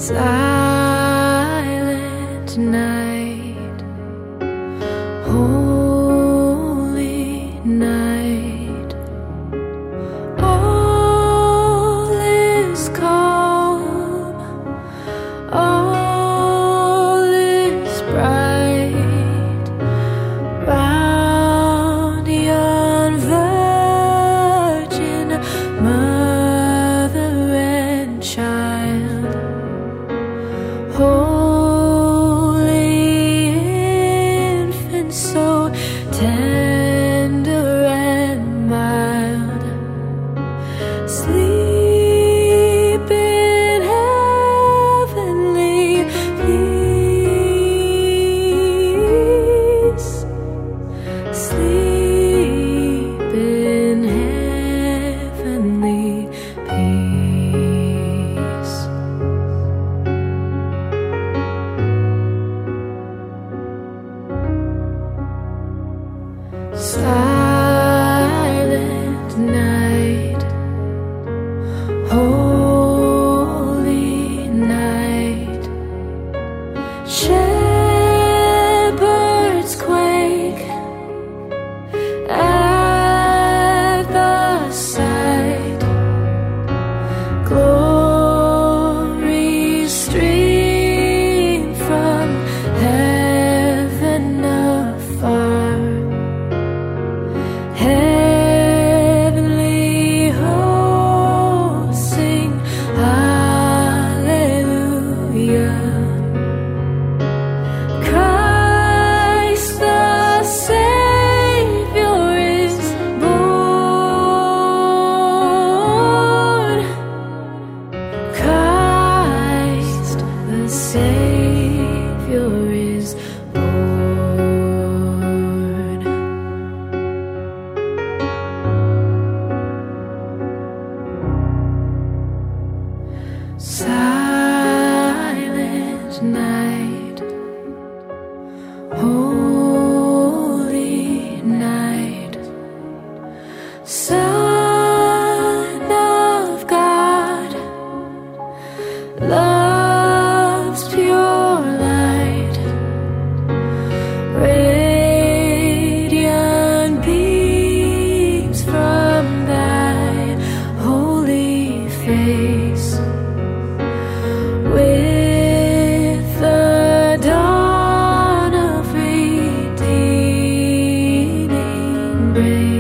Silent night, holy night, all is calm, all is bright, round yon virgin mother and child. Holy infant, so tender and mild, sleep in heavenly peace, sleep in heavenly peace. Silent night, holy night, shepherds quake at the sight, glory stream from heaven afar. Heavenly hosts sing hallelujah. Christ the Savior is born. Christ the Savior is born. Silent night, holy night, Son of God, love's pure light, radiant beams from thy holy face. With the dawn of redeeming grace.